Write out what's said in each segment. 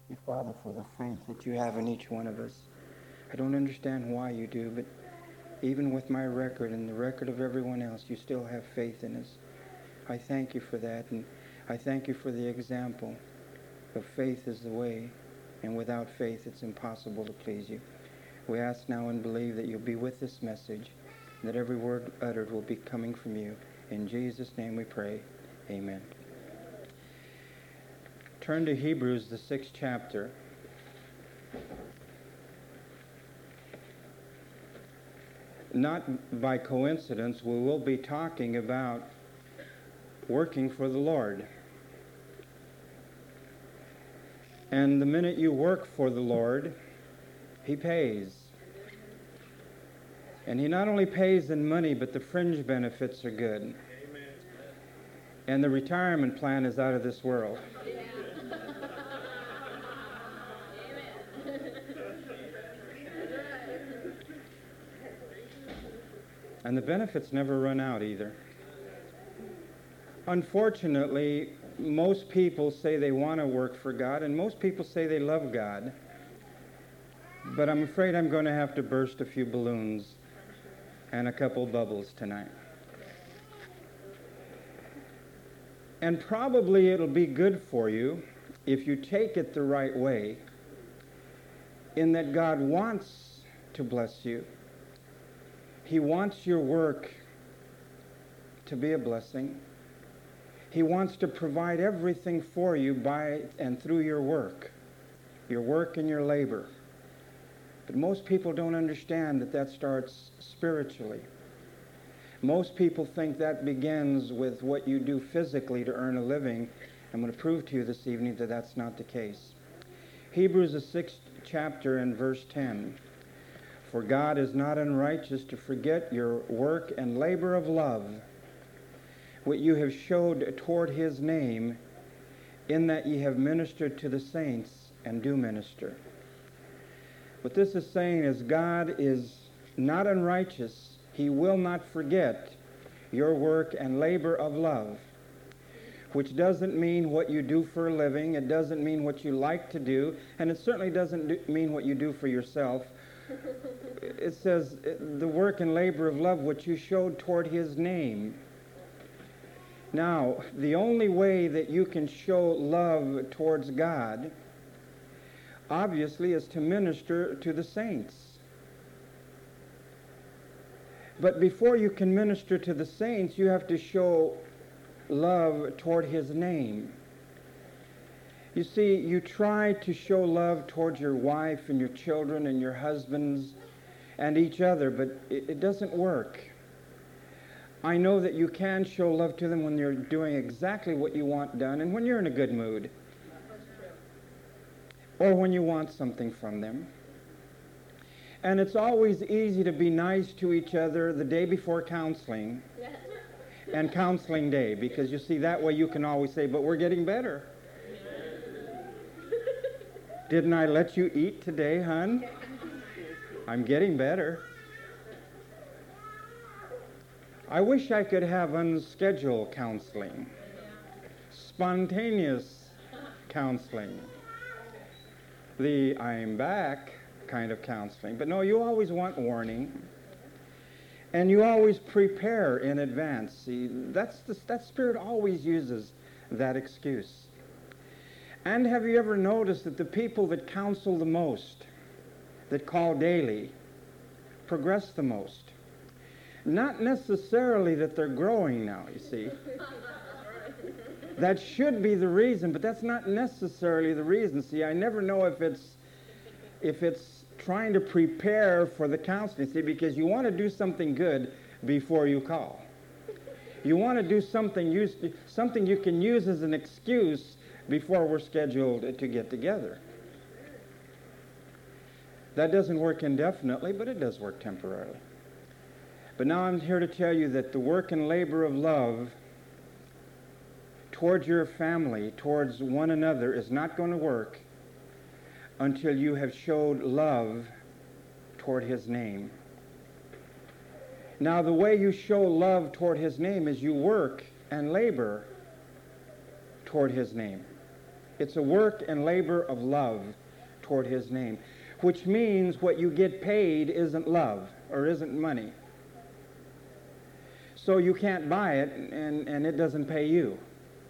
You, Father, for the faith that you have in each one of us. I don't understand why you do, but even with my record and the record of everyone else, you still have faith in us. I thank you for that, and I thank you for the example of faith is the way, and without faith it's impossible to please you. We ask now and believe that you'll be with this message, and that every word uttered will be coming from you. In Jesus' name we pray. Amen. Turn to Hebrews, the 6th chapter. Not by coincidence, we will be talking about working for the Lord. And the minute you work for the Lord, He pays. And He not only pays in money, but the fringe benefits are good. Amen. And the retirement plan is out of this world. And the benefits never run out either. Unfortunately, most people say they want to work for God, and most people say they love God. But I'm afraid I'm going to have to burst a few balloons and a couple bubbles tonight. And probably it'll be good for you if you take it the right way, in that God wants to bless you. He wants your work to be a blessing. He wants to provide everything for you by and through your work and your labor. But most people don't understand that that starts spiritually. Most people think that begins with what you do physically to earn a living. I'm going to prove to you this evening that that's not the case. Hebrews, the 6th chapter and verse 10. For God is not unrighteous to forget your work and labor of love, what you have showed toward His name, in that ye have ministered to the saints and do minister. What this is saying is God is not unrighteous. He will not forget your work and labor of love, which doesn't mean what you do for a living. It doesn't mean what you like to do, and it certainly doesn't mean what you do for yourself. It says the work and labor of love which you showed toward His name. Now, the only way that you can show love towards God, obviously, is to minister to the saints. But before you can minister to the saints, you have to show love toward His name. You see, you try to show love towards your wife and your children and your husbands and each other, but it doesn't work. I know that you can show love to them when you're doing exactly what you want done and when you're in a good mood, or when you want something from them. And it's always easy to be nice to each other the day before counseling and counseling day, because you see, that way you can always say, but we're getting better. Didn't I let you eat today, hon? I'm getting better. I wish I could have unscheduled counseling, spontaneous counseling, the I'm back kind of counseling. But no, you always want warning, and you always prepare in advance. See, that Spirit always uses that excuse. And have you ever noticed that the people that counsel the most, that call daily, progress the most? Not necessarily that they're growing now, you see. That should be the reason, but that's not necessarily the reason. See, I never know if it's trying to prepare for the counseling, see, because you want to do something good before you call. You want to do something you can use as an excuse before we're scheduled to get together. That doesn't work indefinitely, but it does work temporarily. But now I'm here to tell you that the work and labor of love towards your family, towards one another, is not going to work until you have showed love toward His name. Now, the way you show love toward His name is you work and labor toward His name. It's a work and labor of love toward his name, which means what you get paid isn't love or isn't money. So you can't buy it, and it doesn't pay you.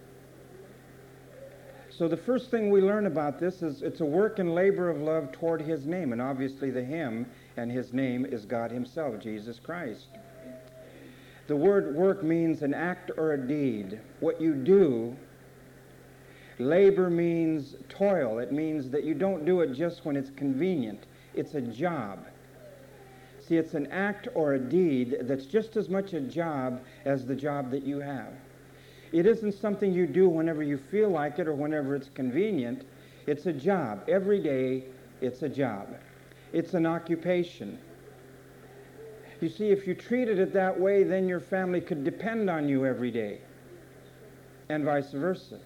So the first thing we learn about this is it's a work and labor of love toward his name, and obviously the him and his name is God himself, Jesus Christ. The word work means an act or a deed, what you do. Labor means toil. It means that you don't do it just when it's convenient. It's a job. See, it's an act or a deed that's just as much a job as the job that you have. It isn't something you do whenever you feel like it or whenever it's convenient. It's a job. Every day, it's a job. It's an occupation. You see, if you treated it that way, then your family could depend on you every day, and vice versa.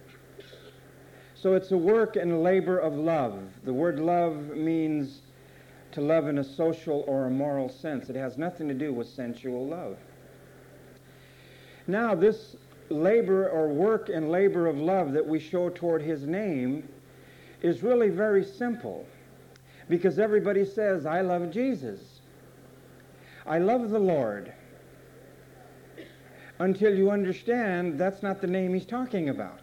So it's a work and labor of love. The word love means to love in a social or a moral sense. It has nothing to do with sensual love. Now, this labor or work and labor of love that we show toward his name is really very simple, because everybody says, I love Jesus. I love the Lord. Until you understand that's not the name he's talking about.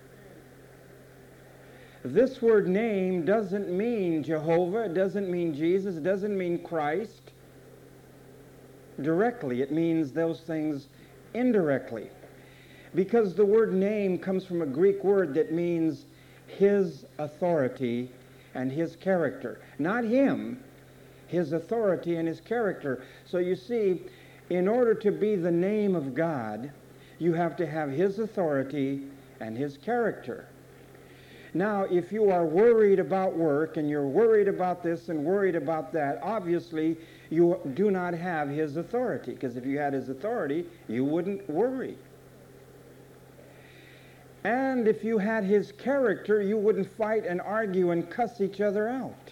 This word name doesn't mean Jehovah, it doesn't mean Jesus, it doesn't mean Christ directly. It means those things indirectly. Because the word name comes from a Greek word that means his authority and his character. Not him, his authority and his character. So you see, in order to be the name of God, you have to have his authority and his character. Now, if you are worried about work and you're worried about this and worried about that, obviously you do not have his authority, because if you had his authority, you wouldn't worry. And if you had his character, you wouldn't fight and argue and cuss each other out.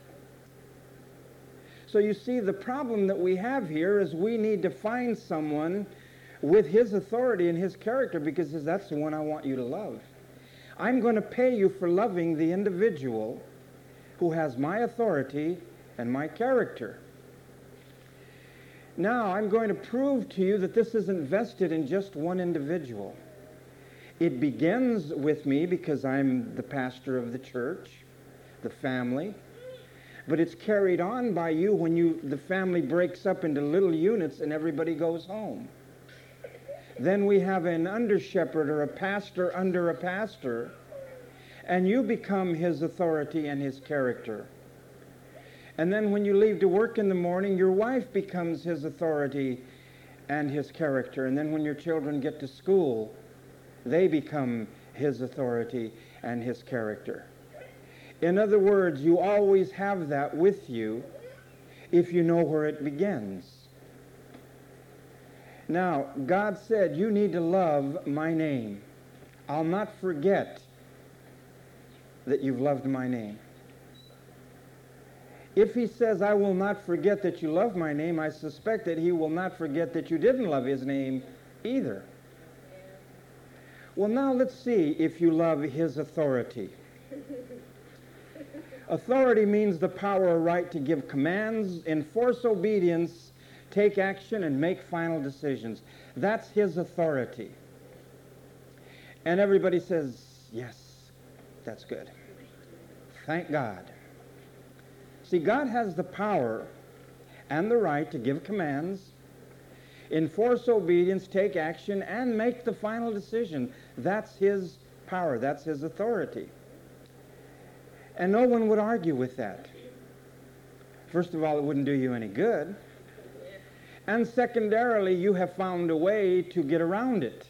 So you see, the problem that we have here is we need to find someone with his authority and his character, because that's the one I want you to love. I'm going to pay you for loving the individual who has my authority and my character. Now, I'm going to prove to you that this isn't vested in just one individual. It begins with me because I'm the pastor of the church, the family. But it's carried on by you when the family breaks up into little units and everybody goes home. Then we have an under-shepherd or a pastor under a pastor, and you become his authority and his character. And then when you leave to work in the morning, your wife becomes his authority and his character. And then when your children get to school, they become his authority and his character. In other words, you always have that with you if you know where it begins. Now, God said, you need to love my name. I'll not forget that you've loved my name. If he says, I will not forget that you love my name, I suspect that he will not forget that you didn't love his name either. Well, now let's see if you love his authority. Authority means the power or right to give commands, enforce obedience, take action, and make final decisions. That's his authority. And everybody says, yes, that's good. Thank God. See, God has the power and the right to give commands, enforce obedience, take action, and make the final decision. That's his power. That's his authority. And no one would argue with that. First of all, it wouldn't do you any good. And secondarily, you have found a way to get around it.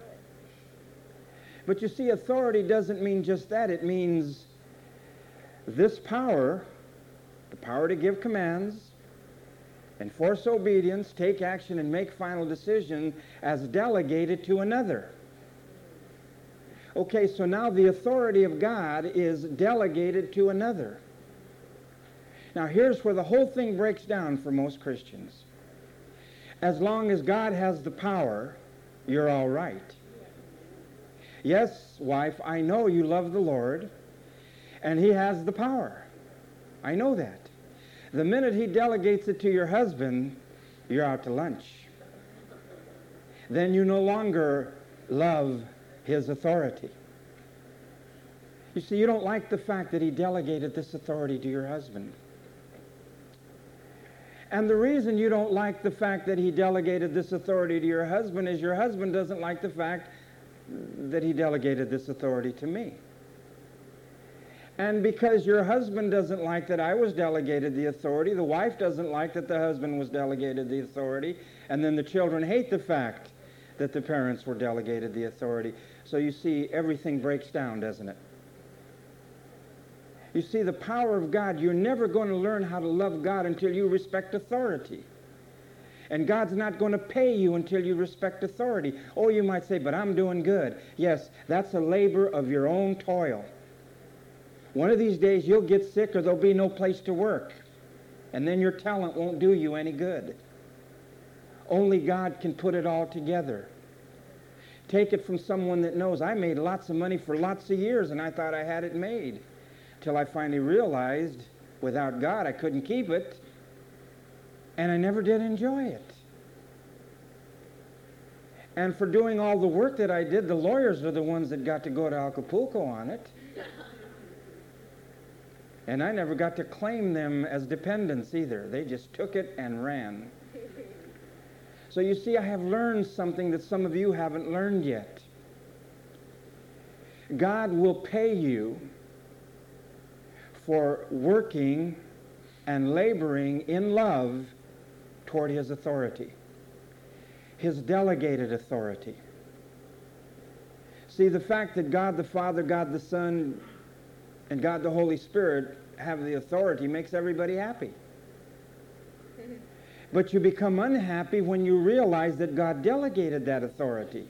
But you see, authority doesn't mean just that. It means this power, the power to give commands, enforce obedience, take action, and make final decision as delegated to another. Okay, so now the authority of God is delegated to another. Now here's where the whole thing breaks down for most Christians. As long as God has the power, you're all right. Yes, wife, I know you love the Lord, and he has the power. I know that. The minute he delegates it to your husband, you're out to lunch. Then you no longer love his authority. You see, you don't like the fact that he delegated this authority to your husband. And the reason you don't like the fact that he delegated this authority to your husband is your husband doesn't like the fact that he delegated this authority to me. And because your husband doesn't like that I was delegated the authority, the wife doesn't like that the husband was delegated the authority, and then the children hate the fact that the parents were delegated the authority. So you see, everything breaks down, doesn't it? You see, the power of God, you're never going to learn how to love God until you respect authority. And God's not going to pay you until you respect authority. Oh, you might say, but I'm doing good. Yes, that's a labor of your own toil. One of these days you'll get sick or there'll be no place to work. And then your talent won't do you any good. Only God can put it all together. Take it from someone that knows, I made lots of money for lots of years and I thought I had it made. Till I finally realized without God I couldn't keep it. And I never did enjoy it. And for doing all the work that I did, the lawyers are the ones that got to go to Acapulco on it. And I never got to claim them as dependents either. They just took it and ran. So you see, I have learned something that some of you haven't learned yet. God will pay you for working and laboring in love toward his authority, his delegated authority. See, the fact that God the Father, God the Son, and God the Holy Spirit have the authority makes everybody happy. But you become unhappy when you realize that God delegated that authority.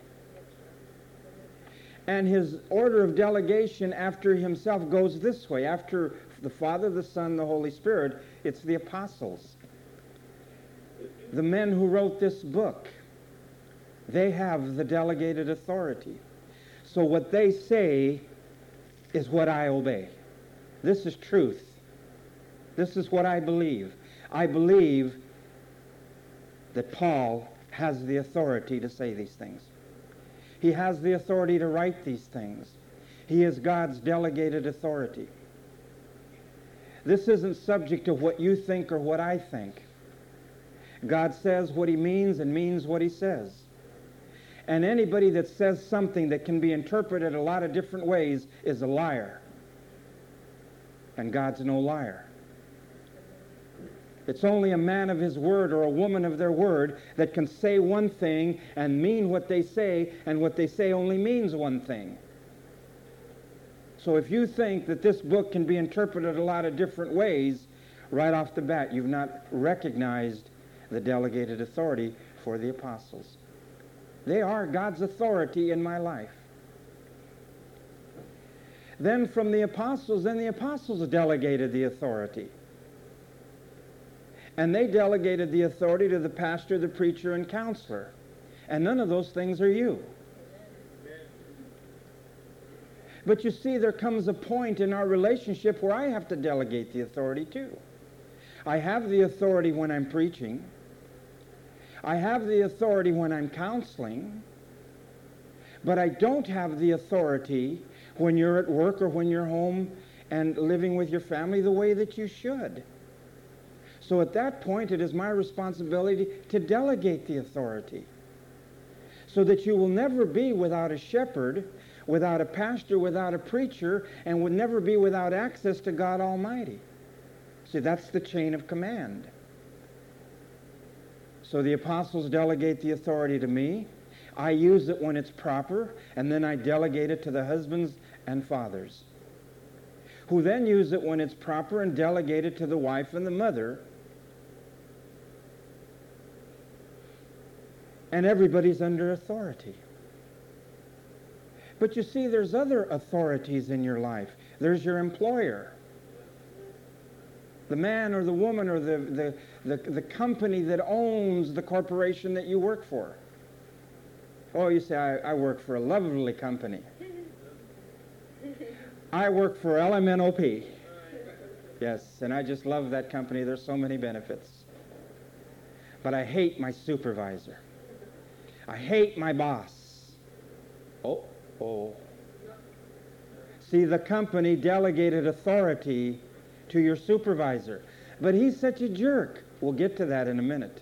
And his order of delegation after himself goes this way. After the Father, the Son, the Holy Spirit, it's the apostles. The men who wrote this book, they have the delegated authority. So what they say is what I obey. This is truth. This is what I believe. I believe that Paul has the authority to say these things. He has the authority to write these things. He is God's delegated authority. This isn't subject to what you think or what I think. God says what he means and means what he says. And anybody that says something that can be interpreted a lot of different ways is a liar. And God's no liar. It's only a man of his word or a woman of their word that can say one thing and mean what they say, and what they say only means one thing. So if you think that this book can be interpreted a lot of different ways, right off the bat, you've not recognized the delegated authority for the apostles. They are God's authority in my life. Then from the apostles delegated the authority. And they delegated the authority to the pastor, the preacher, and counselor. And none of those things are you. But you see, there comes a point in our relationship where I have to delegate the authority too. I have the authority when I'm preaching. I have the authority when I'm counseling. But I don't have the authority when you're at work or when you're home and living with your family the way that you should. So at that point, it is my responsibility to delegate the authority so that you will never be without a shepherd, without a pastor, without a preacher, and would never be without access to God Almighty. See, that's the chain of command. So the apostles delegate the authority to me. I use it when it's proper, and then I delegate it to the husbands and fathers, who then use it when it's proper and delegate it to the wife and the mother. And everybody's under authority. But you see, there's other authorities in your life. There's your employer. The man or the woman or the company that owns the corporation that you work for. Oh, you say, I work for a lovely company. I work for LMNOP. Yes, and I just love that company. There's so many benefits. But I hate my supervisor. I hate my boss. Oh. See, the company delegated authority to your supervisor. But he's such a jerk. We'll get to that in a minute.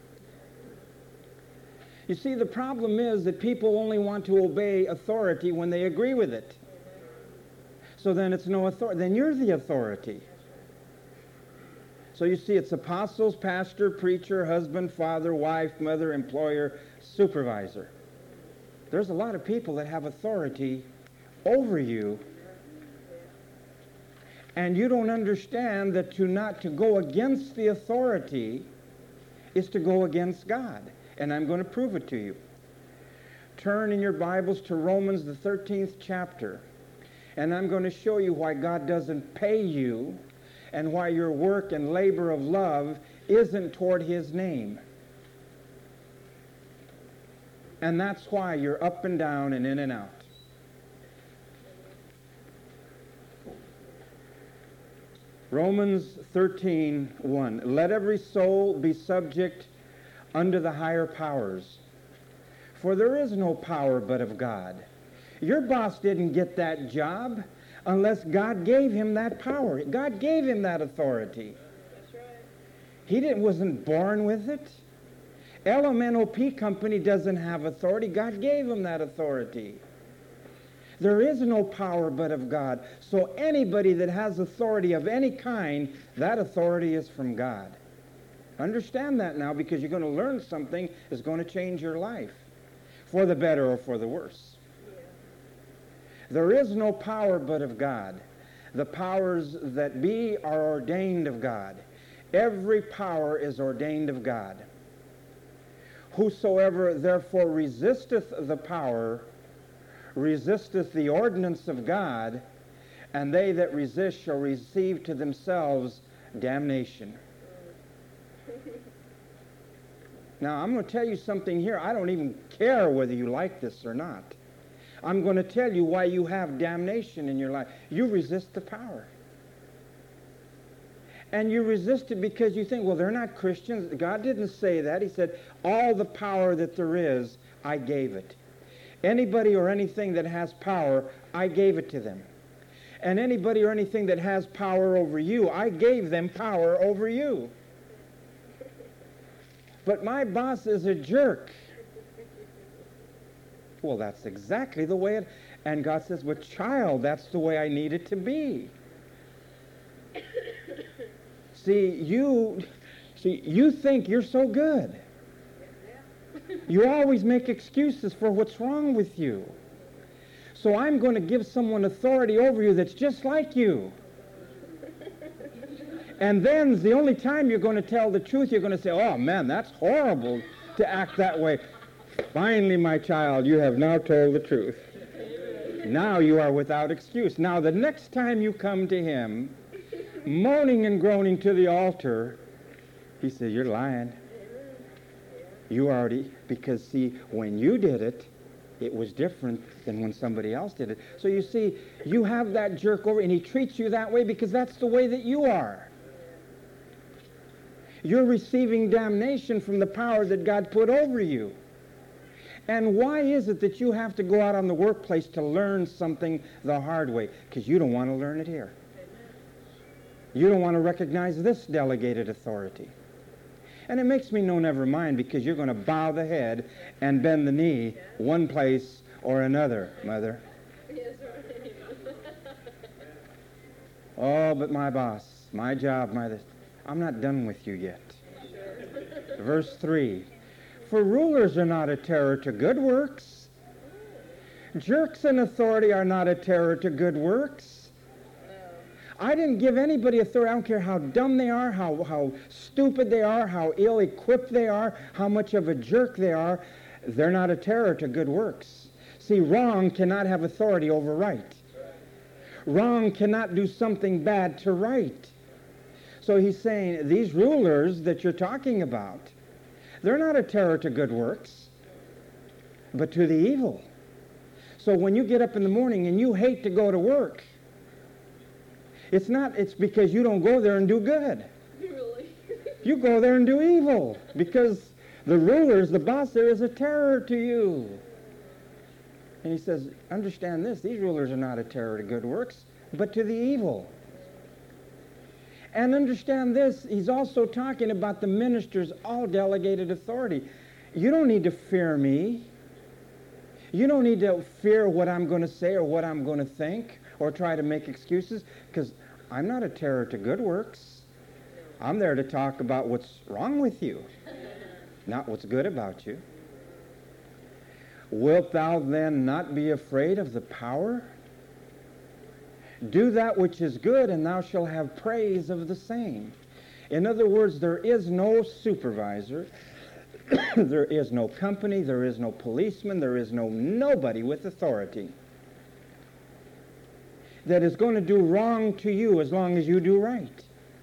You see, the problem is that people only want to obey authority when they agree with it. So then it's no authority. Then you're the authority. So you see, it's apostles, pastor, preacher, husband, father, wife, mother, employer, supervisor. There's a lot of people that have authority over you, and you don't understand that not to go against the authority is to go against God. And I'm going to prove it to you. Turn in your Bibles to Romans, the 13th chapter. And I'm going to show you why God doesn't pay you and why your work and labor of love isn't toward His name. And that's why you're up and down and in and out. Romans 13:1. Let every soul be subject unto the higher powers, for there is no power but of God. Your boss didn't get that job unless God gave him that power. God gave him that authority. That's right. He wasn't born with it. LMNOP company doesn't have authority. God gave him that authority. There is no power but of God. So anybody that has authority of any kind, that authority is from God. Understand that now, because you're going to learn something that's going to change your life, for the better or for the worse. There is no power but of God. The powers that be are ordained of God. Every power is ordained of God. Whosoever therefore resisteth the power, resisteth the ordinance of God, and they that resist shall receive to themselves damnation. Now, I'm going to tell you something here. I don't even care whether you like this or not. I'm going to tell you why you have damnation in your life. You resist the power. And you resist it because you think, well, they're not Christians. God didn't say that. He said, all the power that there is, I gave it. Anybody or anything that has power, I gave it to them. And anybody or anything that has power over you, I gave them power over you. But my boss is a jerk. Well, that's exactly the way it... And God says, well, child, that's the way I need it to be. See, you think you're so good. You always make excuses for what's wrong with you. So I'm going to give someone authority over you that's just like you. And then the only time you're going to tell the truth, you're going to say, oh, man, that's horrible to act that way. Finally, my child, you have now told the truth. Now you are without excuse. Now the next time you come to him, moaning and groaning to the altar, he says, you're lying. You already, because see, when you did it, it was different than when somebody else did it. So you see, you have that jerk over, and he treats you that way because that's the way that you are. You're receiving damnation from the power that God put over you. And why is it that you have to go out on the workplace to learn something the hard way? Because you don't want to learn it here. You don't want to recognize this delegated authority. And it makes me know never mind, because you're going to bow the head and bend the knee one place or another, Mother. Oh, but my boss, my job, I'm not done with you yet. Verse 3. For rulers are not a terror to good works. Jerks in authority are not a terror to good works. I didn't give anybody authority. I don't care how dumb they are, how stupid they are, how ill-equipped they are, how much of a jerk they are. They're not a terror to good works. See, wrong cannot have authority over right. Wrong cannot do something bad to right. So he's saying, these rulers that you're talking about, they're not a terror to good works, but to the evil. So when you get up in the morning and you hate to go to work, It's because you don't go there and do good. Really? You go there and do evil because the rulers, the boss there is a terror to you. And he says, understand this, these rulers are not a terror to good works, but to the evil. And understand this, he's also talking about the ministers, all delegated authority. You don't need to fear me. You don't need to fear what I'm going to say or what I'm going to think or try to make excuses, because I'm not a terror to good works. I'm there to talk about what's wrong with you, not what's good about you. Wilt thou then not be afraid of the power? Do that which is good, and thou shalt have praise of the same. In other words, there is no supervisor, there is no company, there is no policeman, there is nobody with authority that is going to do wrong to you as long as you do right.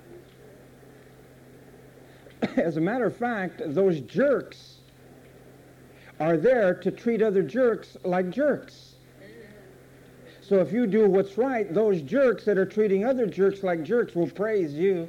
As a matter of fact, those jerks are there to treat other jerks like jerks. So if you do what's right, those jerks that are treating other jerks like jerks will praise you.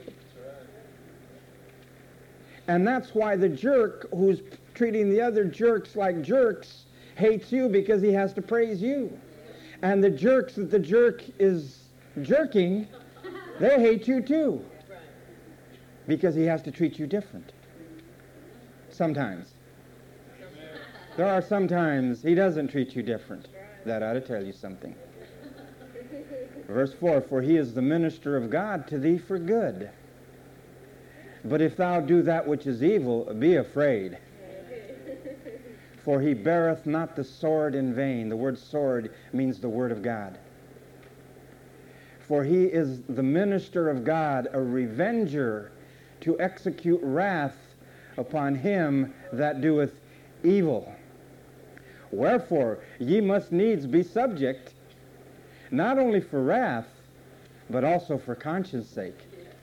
And that's why the jerk who's treating the other jerks like jerks hates you, because he has to praise you. And the jerks that the jerk is jerking, they hate you too, because he has to treat you different. Sometimes. There are sometimes he doesn't treat you different. That ought to tell you something. Verse 4, for he is the minister of God to thee for good. But if thou do that which is evil, be afraid. For he beareth not the sword in vain. The word sword means the word of God. For he is the minister of God, a revenger, to execute wrath upon him that doeth evil. Wherefore ye must needs be subject, not only for wrath, but also for conscience sake.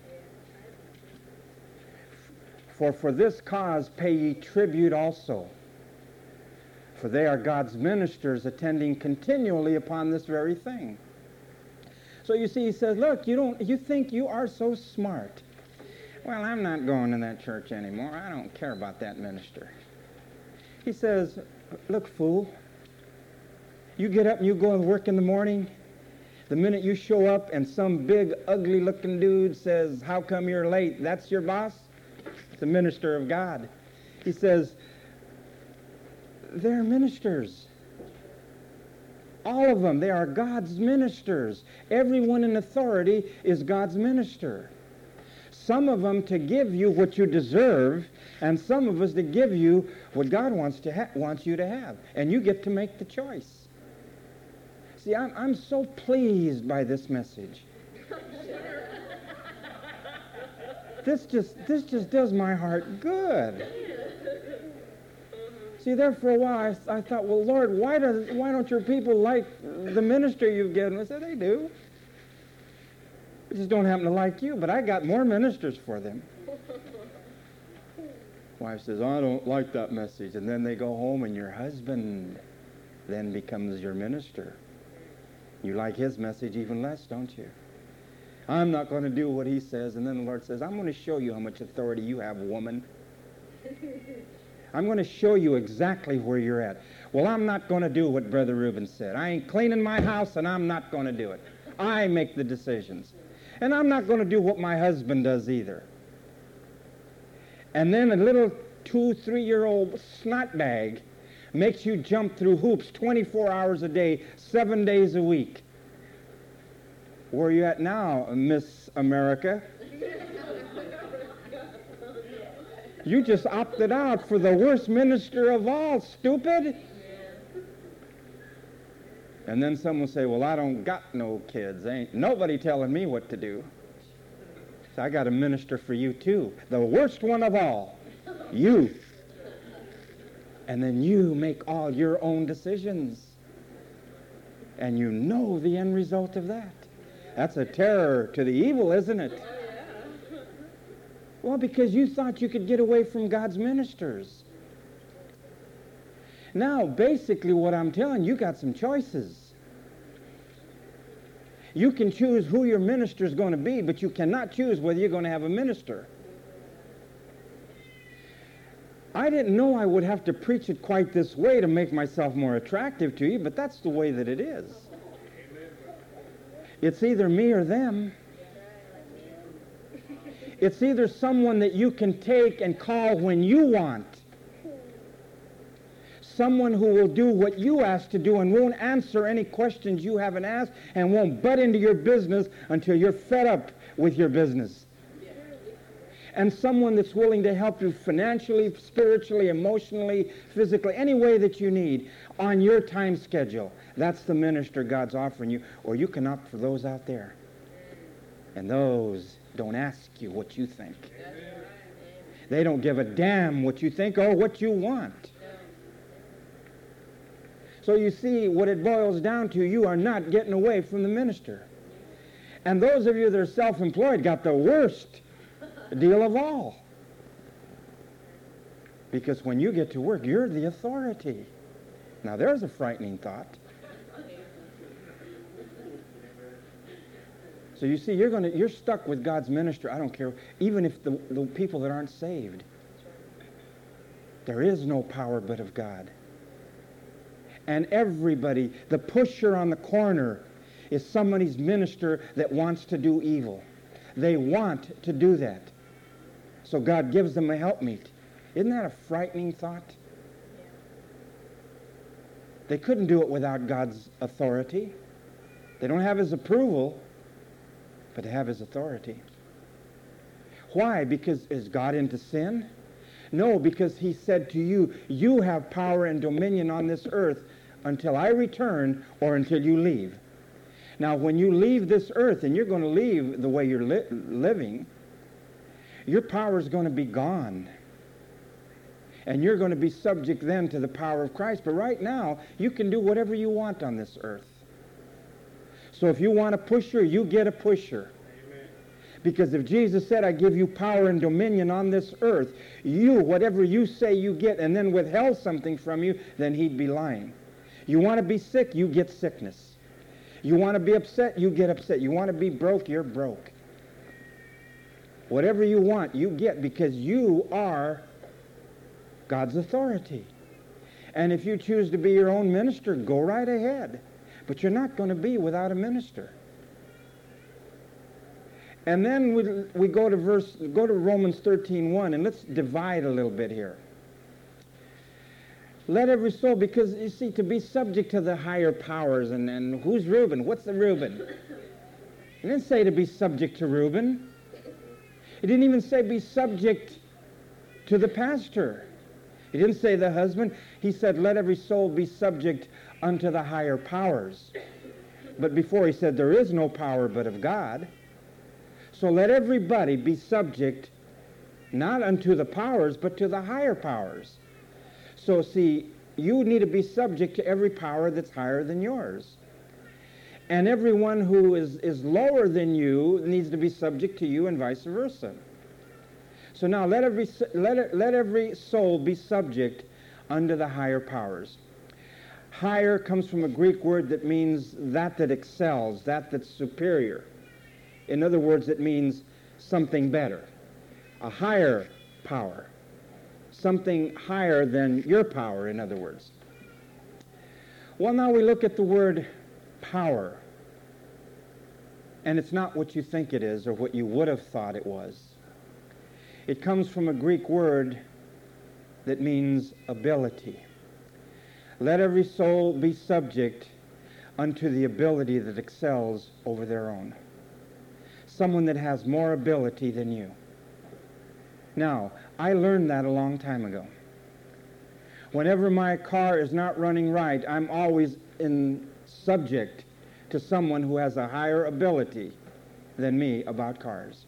For this cause pay ye tribute also, for they are God's ministers, attending continually upon this very thing. So you see, he says, look, you think you are so smart. Well, I'm not going to that church anymore. I don't care about that minister. He says, look, fool, you get up and you go to work in the morning. The minute you show up and some big, ugly-looking dude says, how come you're late? That's your boss? The minister of God. He says, they're ministers. All of them, they are God's ministers. Everyone in authority is God's minister. Some of them to give you what you deserve, and some of us to give you what God wants you to have. And you get to make the choice. See, I'm so pleased by this message. This just does my heart good. See, there for a while I thought, well, Lord, why don't your people like the minister you've given? I said, they do. They just don't happen to like you, but I got more ministers for them. Wife says, I don't like that message. And then they go home and your husband then becomes your minister. You like his message even less, don't you? I'm not going to do what he says. And then the Lord says, I'm going to show you how much authority you have, woman. I'm going to show you exactly where you're at. Well, I'm not going to do what Brother Reuben said. I ain't cleaning my house, and I'm not going to do it. I make the decisions. And I'm not going to do what my husband does either. And then a little 2-3-year-old snotbag makes you jump through hoops 24 hours a day, 7 days a week. Where are you at now, Miss America? You just opted out for the worst minister of all, stupid. And then someone will say, well, I don't got no kids. Ain't nobody telling me what to do. So I got a minister for you too. The worst one of all. You. And then you make all your own decisions. And you know the end result of that. That's a terror to the evil, isn't it? Well, because you thought you could get away from God's ministers. Now, basically what I'm telling you, got some choices. You can choose who your minister is going to be, but you cannot choose whether you're going to have a minister. I didn't know I would have to preach it quite this way to make myself more attractive to you, but that's the way that it is. It's either me or them. It's either someone that you can take and call when you want. Someone who will do what you ask to do and won't answer any questions you haven't asked and won't butt into your business until you're fed up with your business. And someone that's willing to help you financially, spiritually, emotionally, physically, any way that you need on your time schedule. That's the minister God's offering you. Or you can opt for those out there. And those don't ask you what you think. They don't give a damn what you think or what you want. So you see, what it boils down to, you are not getting away from the minister. And those of you that are self-employed got the worst deal of all. Because when you get to work, you're the authority. Now there's a frightening thought. So you see, you're stuck with God's minister. I don't care, even if the people that aren't saved. There is no power but of God. And everybody, the pusher on the corner is somebody's minister that wants to do evil. They want to do that. So God gives them a helpmeet. Isn't that a frightening thought? They couldn't do it without God's authority. They don't have his approval, but they have his authority. Why? Because is God into sin? No, because he said to you, you have power and dominion on this earth until I return or until you leave. Now, when you leave this earth, and you're going to leave the way you're living, your power is going to be gone. And you're going to be subject then to the power of Christ. But right now, you can do whatever you want on this earth. So if you want a pusher, you get a pusher. Amen. Because if Jesus said, I give you power and dominion on this earth, whatever you say you get, and then withheld something from you, then he'd be lying. You want to be sick, you get sickness. You want to be upset, you get upset. You want to be broke, you're broke. Whatever you want, you get, because you are God's authority. And if you choose to be your own minister, go right ahead. But you're not going to be without a minister. And then we go to Romans 13:1, and let's divide a little bit here. Let every soul, because you see, to be subject to the higher powers, and who's Reuben? What's the Reuben? It didn't say to be subject to Reuben. It didn't even say be subject to the pastor. He didn't say the husband. He said, let every soul be subject unto the higher powers. But before he said, there is no power but of God. So let everybody be subject not unto the powers, but to the higher powers. So see, you need to be subject to every power that's higher than yours. And everyone who is lower than you needs to be subject to you, and vice versa. So now let every soul be subject unto the higher powers. Higher comes from a Greek word that means that excels, that's superior. In other words, it means something better. A higher power. Something higher than your power, in other words. Well, now we look at the word power. And it's not what you think it is or what you would have thought it was. It comes from a Greek word that means ability. Let every soul be subject unto the ability that excels over their own. Someone that has more ability than you. Now, I learned that a long time ago. Whenever my car is not running right, I'm always subject to someone who has a higher ability than me about cars.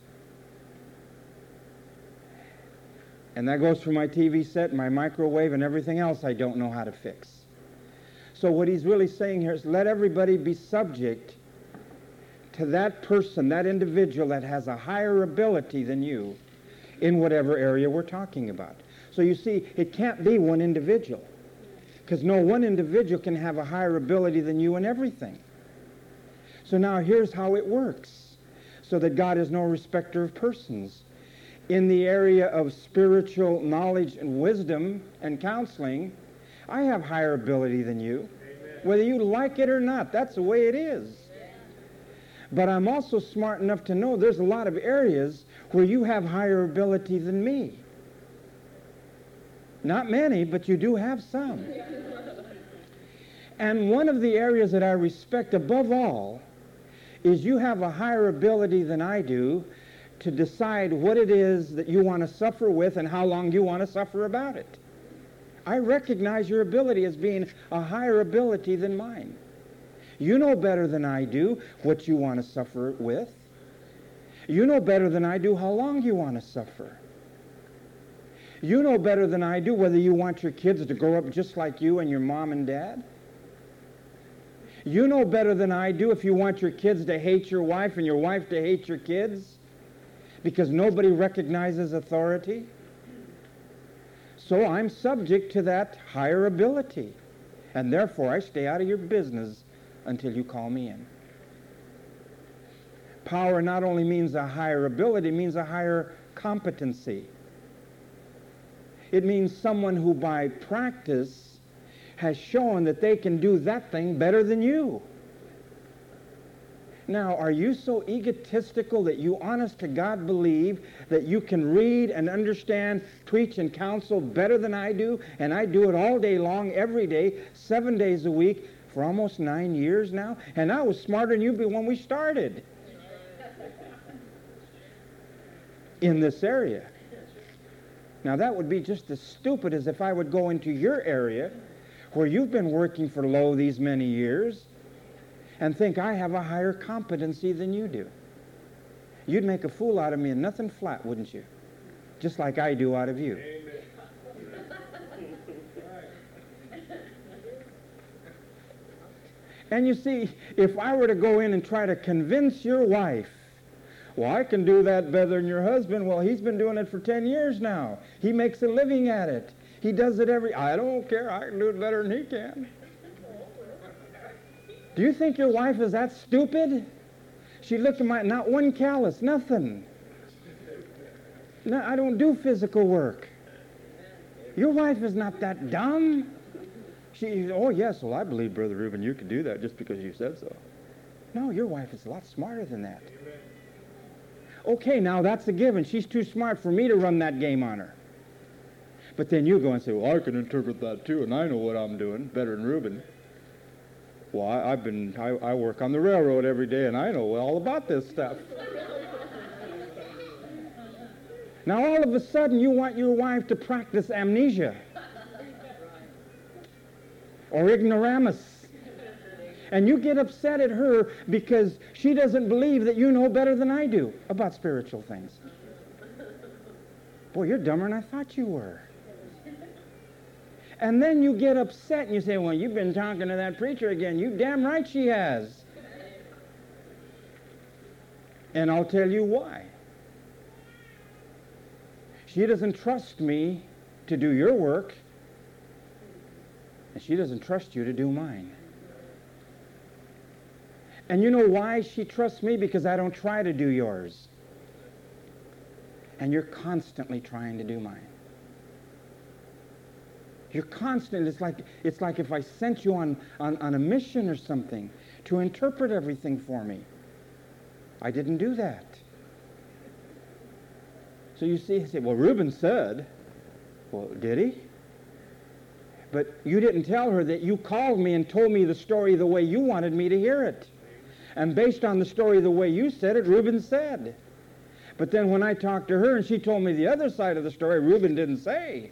And that goes for my TV set, my microwave, and everything else I don't know how to fix. So what he's really saying here is let everybody be subject to that person, that individual that has a higher ability than you in whatever area we're talking about. So you see, it can't be one individual, because no one individual can have a higher ability than you in everything. So So now here's how it works, so that God is no respecter of persons. In the area of spiritual knowledge and wisdom and counseling, I have higher ability than you. Amen. Whether you like it or not, that's the way it is. But I'm also smart enough to know there's a lot of areas where you have higher ability than me. Not many, but you do have some. And one of the areas that I respect above all is you have a higher ability than I do to decide what it is that you want to suffer with and how long you want to suffer about it. I recognize your ability as being a higher ability than mine. You know better than I do what you want to suffer with. You know better than I do how long you want to suffer. You know better than I do whether you want your kids to grow up just like you and your mom and dad. You know better than I do if you want your kids to hate your wife and your wife to hate your kids because nobody recognizes authority. So I'm subject to that higher ability, and therefore I stay out of your business until you call me in. Power not only means a higher ability, it means a higher competency. It means someone who by practice has shown that they can do that thing better than you. Now, are you so egotistical that you honest to God believe that you can read and understand, preach and counsel better than I do, and I do it all day long, every day, 7 days a week, for almost 9 years now, and I was smarter than you when we started in this area? Now, that would be just as stupid as if I would go into your area where you've been working for low these many years and think I have a higher competency than you do. You'd make a fool out of me and nothing flat, wouldn't you? Just like I do out of you. And you see, if I were to go in and try to convince your wife, well, I can do that better than your husband. Well, he's been doing it for 10 years now. He makes a living at it. He does it I don't care. I can do it better than he can. Do you think your wife is that stupid? She looked at not one callus, nothing. No, I don't do physical work. Your wife is not that dumb. Oh, yes, well, I believe, Brother Reuben, you could do that just because you said so. No, your wife is a lot smarter than that. Okay, now that's a given. She's too smart for me to run that game on her. But then you go and say, well, I can interpret that too, and I know what I'm doing better than Reuben. Well, I work on the railroad every day, and I know all about this stuff. Now, all of a sudden, you want your wife to practice amnesia or ignoramus. And you get upset at her because she doesn't believe that you know better than I do about spiritual things. Boy, you're dumber than I thought you were. And then you get upset and you say, well, you've been talking to that preacher again. You damn right she has. And I'll tell you why. She doesn't trust me to do your work, and she doesn't trust you to do mine. And you know why she trusts me? Because I don't try to do yours. And you're constantly trying to do mine. You're constant. It's like if I sent you on a mission or something to interpret everything for me. I didn't do that. So you see, he said, well, Reuben said, well, did he? But you didn't tell her that you called me and told me the story the way you wanted me to hear it. And based on the story the way you said it, Reuben said. But then when I talked to her and she told me the other side of the story, Reuben didn't say.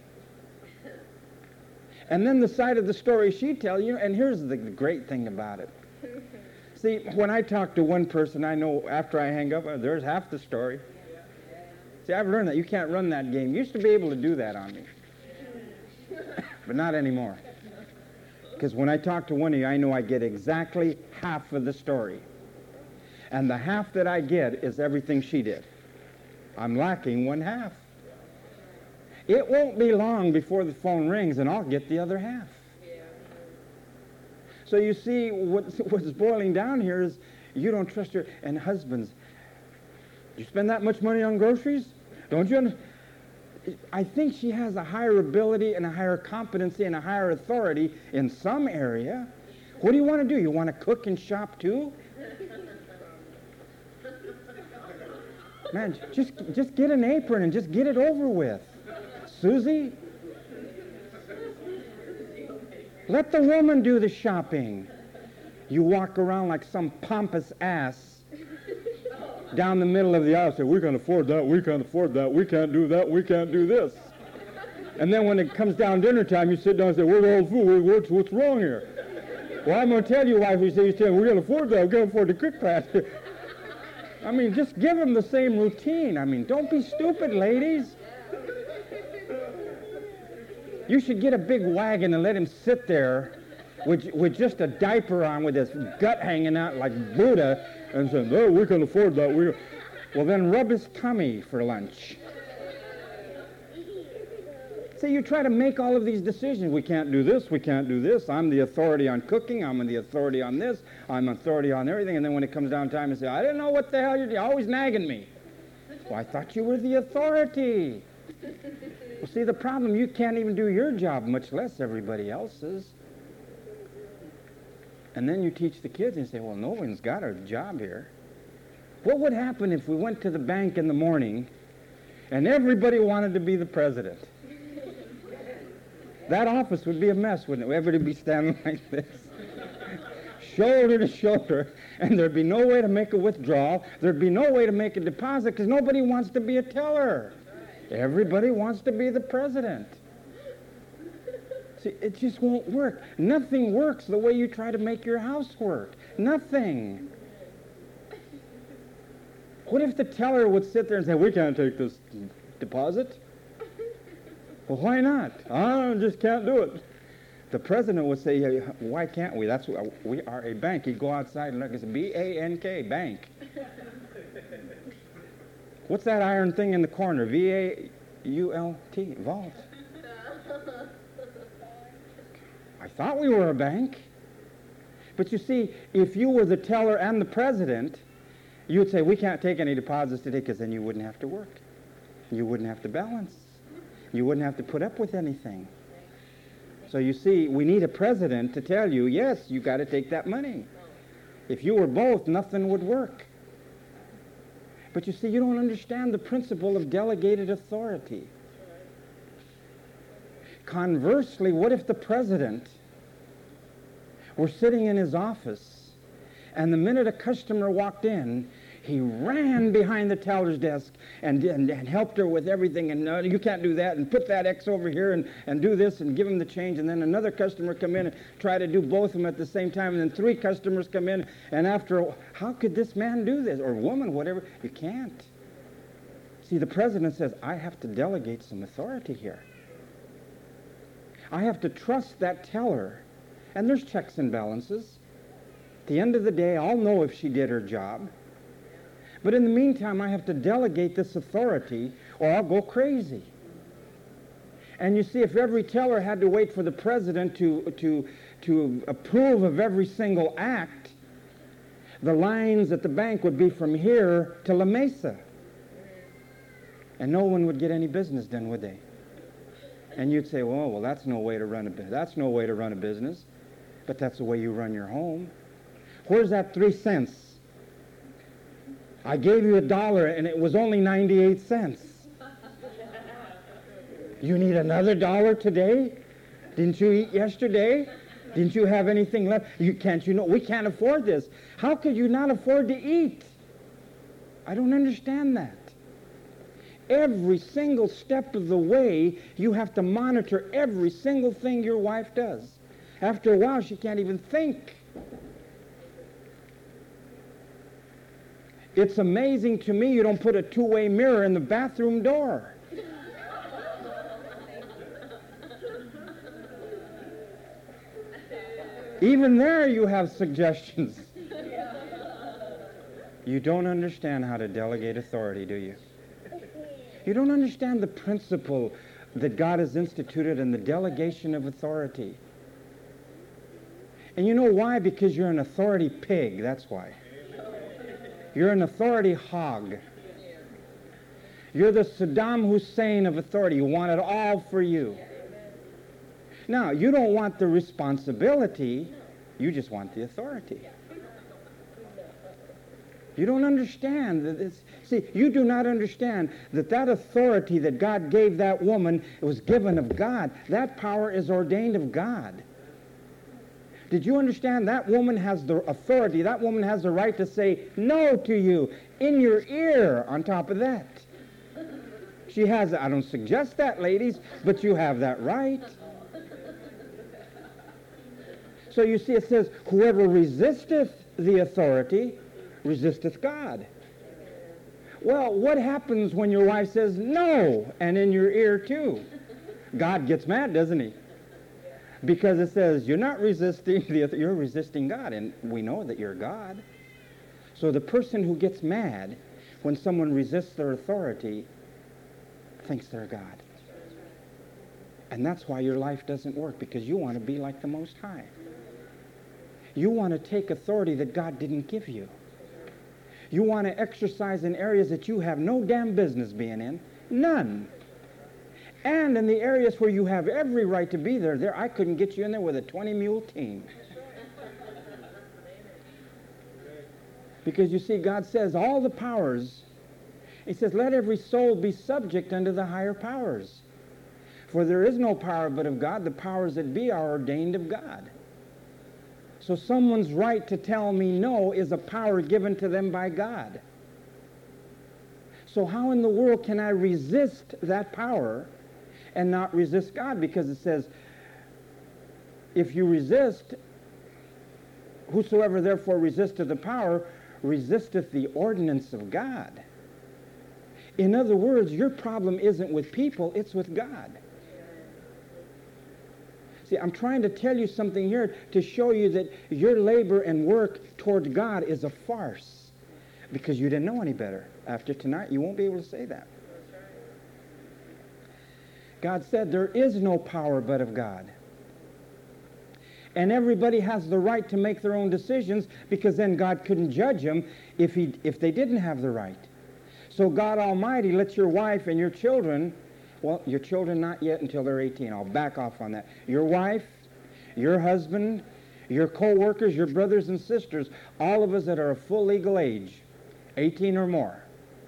And then the side of the story she tells you, and here's the great thing about it. See, when I talk to one person, I know after I hang up, there's half the story. See, I've learned that you can't run that game. You used to be able to do that on me. But not anymore. Because when I talk to one of you, I know I get exactly half of the story. And the half that I get is everything she did. I'm lacking one half. It won't be long before the phone rings and I'll get the other half. So you see, what's boiling down here is You don't trust her. And husbands, you spend that much money on groceries? Don't you? I think she has a higher ability and a higher competency and a higher authority in some area. What do you want to do? You want to cook and shop too? Man, just get an apron and just get it over with. Susie, let the woman do the shopping. You walk around like some pompous ass down the middle of the aisle, say, we can't afford that, we can't afford that, we can't do that, we can't do this. And then when it comes down dinner time, you sit down and say, we're the old fool, what's wrong here? Well, I'm going to tell you, wife, you say, we can't afford that, we can't afford to cook that. I mean, just give them the same routine. I mean, don't be stupid, ladies. You should get a big wagon and let him sit there with just a diaper on with his gut hanging out like Buddha and say, no, we can afford that. Well, then rub his tummy for lunch. So you try to make all of these decisions. We can't do this, we can't do this. I'm the authority on cooking, I'm the authority on this, I'm authority on everything. And then when it comes down time, you say, I didn't know what the hell you're always nagging me. Well, I thought you were the authority. Well, see, the problem, you can't even do your job, much less everybody else's. And then you teach the kids and you say, well, no one's got a job here. What would happen if we went to the bank in the morning and everybody wanted to be the president? That office would be a mess, wouldn't it? Everybody would be standing like this, shoulder to shoulder, and there'd be no way to make a withdrawal. There'd be no way to make a deposit because nobody wants to be a teller. Everybody wants to be the president. See, it just won't work. Nothing works the way you try to make your house work. Nothing. What if the teller would sit there and say, we can't take this deposit? Well, why not? I just can't do it. The president would say, yeah, why can't we? We are a bank. He'd go outside and look. It's B-A-N-K, bank. What's that iron thing in the corner? V-A-U-L-T, vault. I thought we were a bank. But you see, if you were the teller and the president, you would say, we can't take any deposits today because then you wouldn't have to work. You wouldn't have to balance. You wouldn't have to put up with anything. So you see, we need a president to tell you, yes, you got to take that money. If you were both, nothing would work. But you see, you don't understand the principle of delegated authority. Conversely, what if the president were sitting in his office and the minute a customer walked in, he ran behind the teller's desk and helped her with everything, and no, you can't do that, and put that X over here and do this and give him the change, and then another customer come in and try to do both of them at the same time, and then three customers come in, and after, how could this man do this, or woman, whatever? You can't. See, the president says, I have to delegate some authority here. I have to trust that teller, and there's checks and balances. At the end of the day, I'll know if she did her job. But in the meantime, I have to delegate this authority or I'll go crazy. And you see, if every teller had to wait for the president to approve of every single act, the lines at the bank would be from here to La Mesa. And no one would get any business done, would they? And you'd say, well, that's no way to run a business. That's no way to run a business. But that's the way you run your home. Where's that 3 cents? I gave you $1 and it was only 98 cents. You need another $1 today? Didn't you eat yesterday? Didn't you have anything left? Can't you know? We can't afford this. How could you not afford to eat? I don't understand that. Every single step of the way, you have to monitor every single thing your wife does. After a while, she can't even think. It's amazing to me you don't put a two-way mirror in the bathroom door. Even there you have suggestions. You don't understand how to delegate authority, do you? You don't understand the principle that God has instituted in the delegation of authority. And you know why? Because you're an authority pig, that's why. You're an authority hog. You're the Saddam Hussein of authority. You want it all for you. Now, you don't want the responsibility. You just want the authority. You don't understand that it's... See, you do not understand that that authority that God gave that woman, it was given of God. That power is ordained of God. Did you understand? That woman has the authority. That woman has the right to say no to you in your ear on top of that. She has, I don't suggest that, ladies, but you have that right. So you see, it says, whoever resisteth the authority resisteth God. Well, what happens when your wife says no, and in your ear too? God gets mad, doesn't he? Because it says you're not resisting you're resisting God, and we know that you're God. So the person who gets mad when someone resists their authority thinks they're God. And that's why your life doesn't work, because you want to be like the Most High. You want to take authority that God didn't give you. You want to exercise in areas that you have no damn business being in. None. And in the areas where you have every right to be there, I couldn't get you in there with a 20-mule team. Because you see, God says all the powers, he says, let every soul be subject unto the higher powers. For there is no power but of God. The powers that be are ordained of God. So someone's right to tell me no is a power given to them by God. So how in the world can I resist that power and not resist God? Because it says, if you resist, whosoever therefore resisteth the power, resisteth the ordinance of God. In other words, your problem isn't with people, it's with God. See, I'm trying to tell you something here to show you that your labor and work toward God is a farce, because you didn't know any better. After tonight, you won't be able to say that. God said there is no power but of God. And everybody has the right to make their own decisions, because then God couldn't judge them if they didn't have the right. So God Almighty lets your wife and your children, well, your children not yet until they're 18. I'll back off on that. Your wife, your husband, your co-workers, your brothers and sisters, all of us that are of full legal age, 18 or more,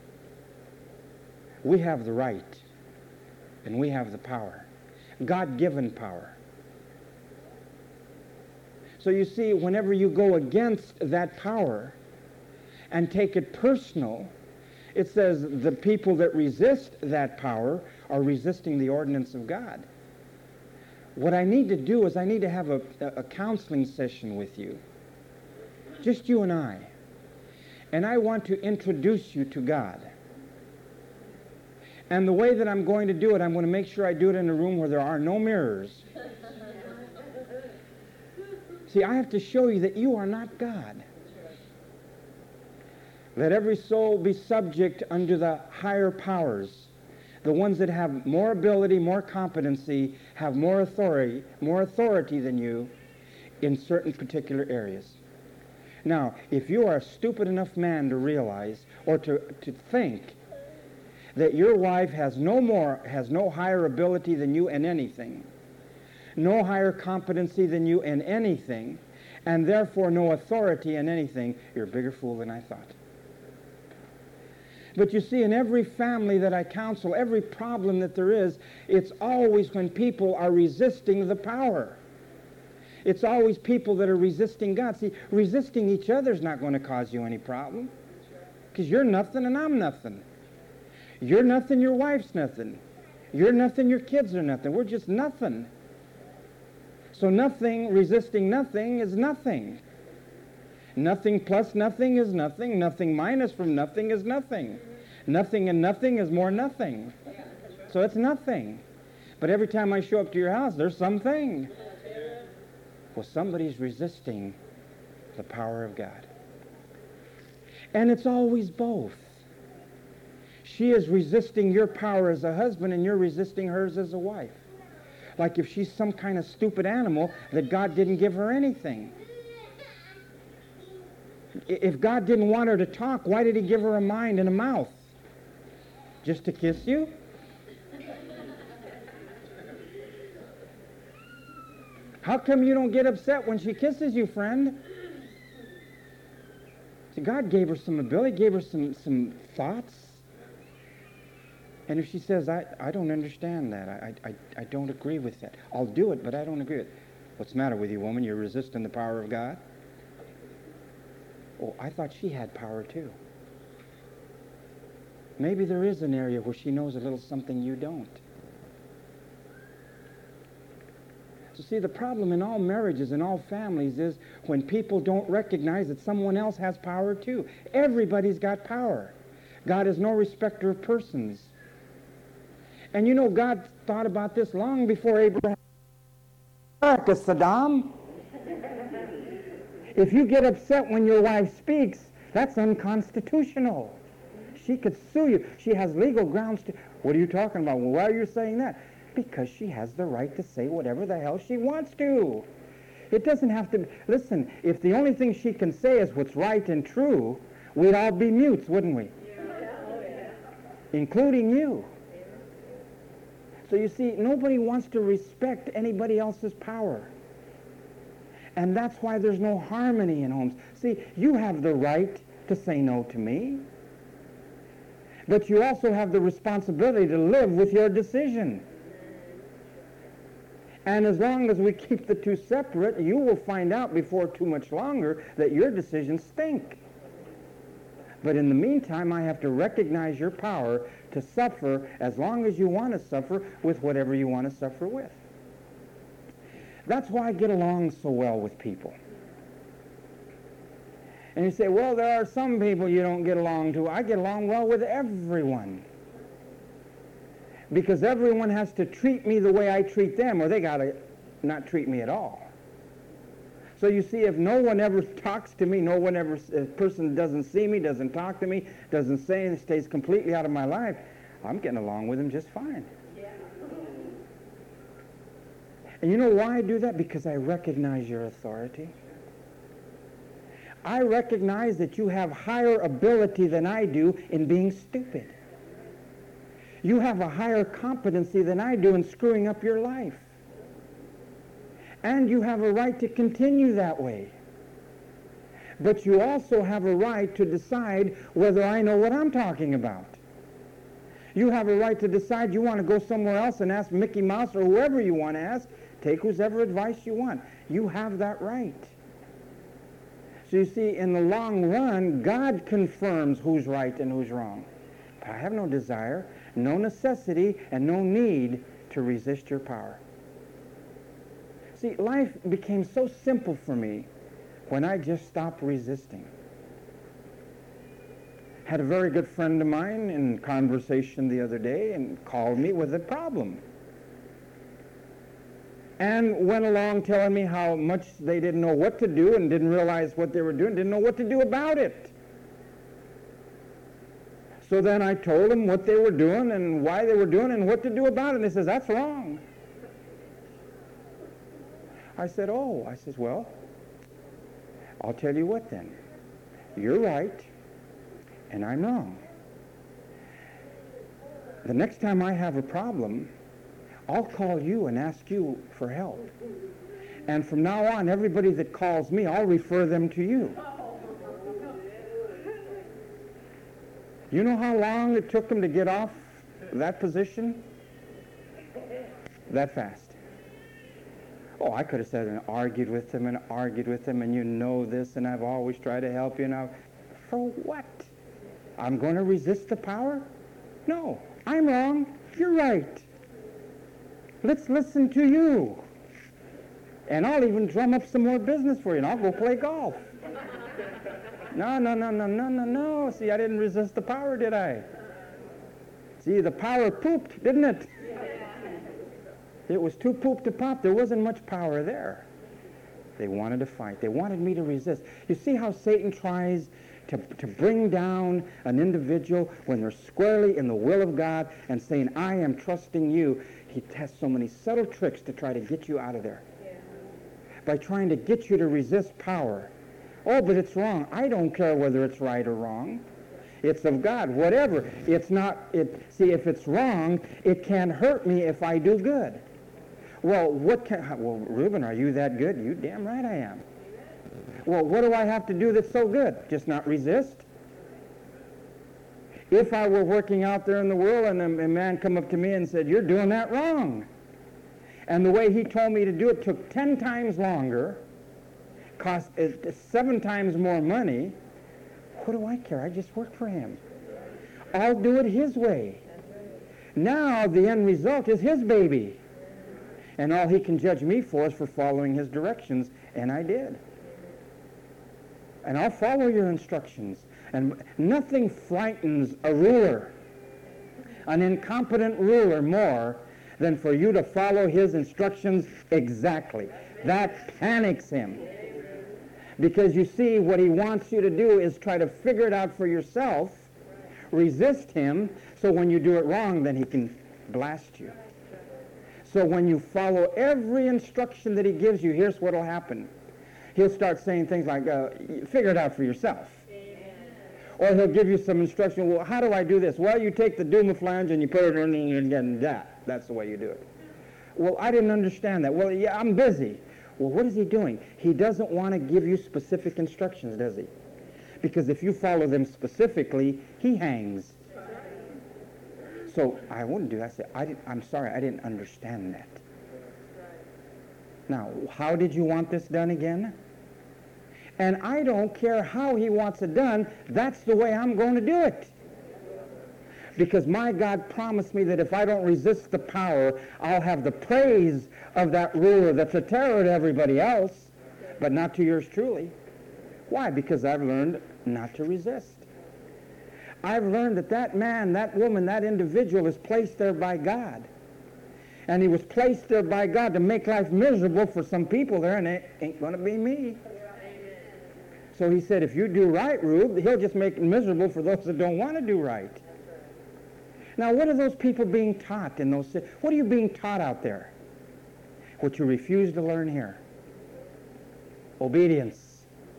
we have the right and we have the power. God-given power. So you see, whenever you go against that power and take it personal, it says the people that resist that power are resisting the ordinance of God. What I need to do is I need to have a counseling session with you, just you and I. And I want to introduce you to God. And the way that I'm going to do it, I'm going to make sure I do it in a room where there are no mirrors. See, I have to show you that you are not God. Let every soul be subject unto the higher powers. The ones that have more ability, more competency, have more authority than you in certain particular areas. Now, if you are a stupid enough man to realize or to think that your wife has no higher ability than you in anything, no higher competency than you in anything, and therefore no authority in anything, you're a bigger fool than I thought. But you see, in every family that I counsel, every problem that there is, it's always when people are resisting the power. It's always people that are resisting God. See, resisting each other is not going to cause you any problem, because you're nothing and I'm nothing. You're nothing, your wife's nothing. You're nothing, your kids are nothing. We're just nothing. So nothing resisting nothing is nothing. Nothing plus nothing is nothing. Nothing minus from nothing is nothing. Nothing and nothing is more nothing. So it's nothing. But every time I show up to your house, there's something. Well, somebody's resisting the power of God. And it's always both. She is resisting your power as a husband, and you're resisting hers as a wife. Like if she's some kind of stupid animal that God didn't give her anything. If God didn't want her to talk, why did he give her a mind and a mouth? Just to kiss you? How come you don't get upset when she kisses you, friend? See, God gave her some ability, gave her some thoughts. And if she says, I don't understand that, I don't agree with that. I'll do it, but I don't agree with it. What's the matter with you, woman? You're resisting the power of God? Oh, I thought she had power too. Maybe there is an area where she knows a little something you don't. So see, the problem in all marriages and all families is when people don't recognize that someone else has power too. Everybody's got power. God is no respecter of persons. And you know, God thought about this long before Abraham. America, Saddam. If you get upset when your wife speaks, that's unconstitutional. She could sue you. She has legal grounds to... What are you talking about? Well, why are you saying that? Because she has the right to say whatever the hell she wants to. It doesn't have to... Listen, if the only thing she can say is what's right and true, we'd all be mutes, wouldn't we? Yeah. Including you. So you see, nobody wants to respect anybody else's power. And that's why there's no harmony in homes. See, you have the right to say no to me. But you also have the responsibility to live with your decision. And as long as we keep the two separate, you will find out before too much longer that your decisions stink. But in the meantime, I have to recognize your power to suffer as long as you want to suffer with whatever you want to suffer with. That's why I get along so well with people. And you say, well, there are some people you don't get along to. I get along well with everyone. Because everyone has to treat me the way I treat them, or they got to not treat me at all. So you see, if no one ever talks to me, a person doesn't see me, doesn't talk to me, doesn't say anything, stays completely out of my life, I'm getting along with them just fine. Yeah. And you know why I do that? Because I recognize your authority. I recognize that you have higher ability than I do in being stupid. You have a higher competency than I do in screwing up your life. And you have a right to continue that way. But you also have a right to decide whether I know what I'm talking about. You have a right to decide you want to go somewhere else and ask Mickey Mouse or whoever you want to ask. Take whosever advice you want. You have that right. So you see, in the long run, God confirms who's right and who's wrong. But I have no desire, no necessity, and no need to resist your power. See, life became so simple for me when I just stopped resisting. Had a very good friend of mine in conversation the other day and called me with a problem. And went along telling me how much they didn't know what to do and didn't realize what they were doing, didn't know what to do about it. So then I told them what they were doing and why they were doing it and what to do about it. And he says, that's wrong. I said, oh. I says, well, I'll tell you what then. You're right, and I'm wrong. The next time I have a problem, I'll call you and ask you for help. And from now on, everybody that calls me, I'll refer them to you. You know how long it took them to get off that position? That fast. Oh, I could have said and argued with them, and you know this, and I've always tried to help you now. For what? I'm going to resist the power? No, I'm wrong. You're right. Let's listen to you. And I'll even drum up some more business for you, and I'll go play golf. No. See, I didn't resist the power, did I? See, the power pooped, didn't it? It was too poop to pop. There wasn't much power there. They wanted to fight. They wanted me to resist. You see how Satan tries to bring down an individual when they're squarely in the will of God and saying, I am trusting you. He has so many subtle tricks to try to get you out of there. Yeah. By trying to get you to resist power Oh, but it's wrong. I don't care whether it's right or wrong. It's of God, whatever. It's not, see, if it's wrong, it can't hurt me if I do good. Well, Reuben, are you that good? You damn right I am. Well, what do I have to do that's so good? Just not resist? If I were working out there in the world and a man come up to me and said, you're doing that wrong, and the way he told me to do it took 10 times longer, cost 7 times more money, what do I care? I just work for him. I'll do it his way. Now the end result is his baby. And all he can judge me for is for following his directions, and I did. And I'll follow your instructions. And nothing frightens a ruler, an incompetent ruler, more than for you to follow his instructions exactly. That panics him. Because you see, what he wants you to do is try to figure it out for yourself, resist him, so when you do it wrong, then he can blast you. So when you follow every instruction that he gives you, here's what will happen. He'll start saying things like, figure it out for yourself. Or he'll give you some instruction, well, how do I do this? Well, you take the Dumaflange and you put it in and again, that's the way you do it. Well, I didn't understand that. Well, yeah, I'm busy. Well, what is he doing? He doesn't want to give you specific instructions, does he? Because if you follow them specifically, he hangs. So I wouldn't do that. I say, I'm sorry, I didn't understand that. Now, how did you want this done again? And I don't care how he wants it done, that's the way I'm going to do it. Because my God promised me that if I don't resist the power, I'll have the praise of that ruler that's a terror to everybody else, but not to yours truly. Why? Because I've learned not to resist. I've learned that that man, that woman, that individual is placed there by God. And he was placed there by God to make life miserable for some people there, and it ain't going to be me. So he said, if you do right, Rube, he'll just make it miserable for those that don't want to do right. Now, what are those people being taught in those cities? What are you being taught out there? What you refuse to learn here. Obedience.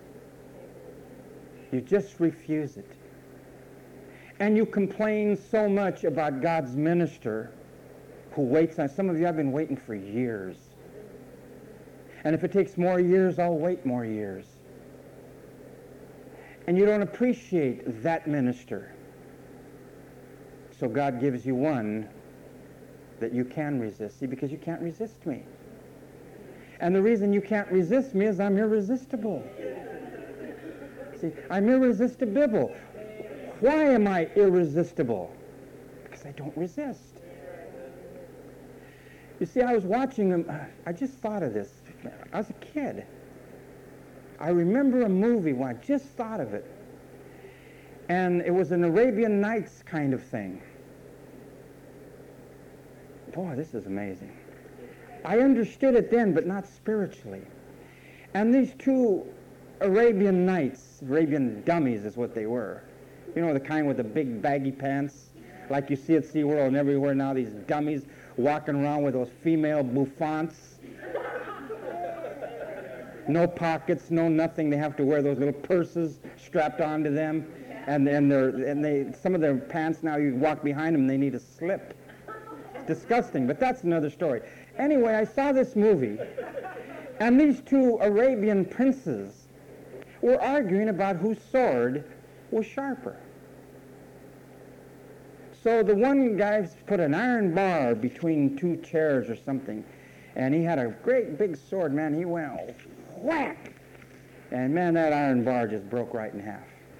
You just refuse it. And you complain so much about God's minister who waits on. Some of you have been waiting for years. And if it takes more years, I'll wait more years. And you don't appreciate that minister. So God gives you one that you can resist. See, because you can't resist me. And the reason you can't resist me is I'm irresistible. See, I'm irresistible. Why am I irresistible? Because I don't resist. You see, I was watching them. I just thought of this. I was a kid. I remember a movie when I just thought of it. And it was an Arabian Nights kind of thing. Boy, this is amazing. I understood it then, but not spiritually. And these two Arabian Nights, Arabian dummies is what they were. You know, the kind with the big baggy pants, like you see at SeaWorld and everywhere now, these dummies walking around with those female bouffants. No pockets, no nothing. They have to wear those little purses strapped onto them. And some of their pants now, you walk behind them, they need a slip. It's disgusting, but that's another story. Anyway, I saw this movie, and these two Arabian princes were arguing about whose sword was sharper. So the one guy put an iron bar between two chairs or something, and he had a great big sword, man. He went whack, and man, that iron bar just broke right in half.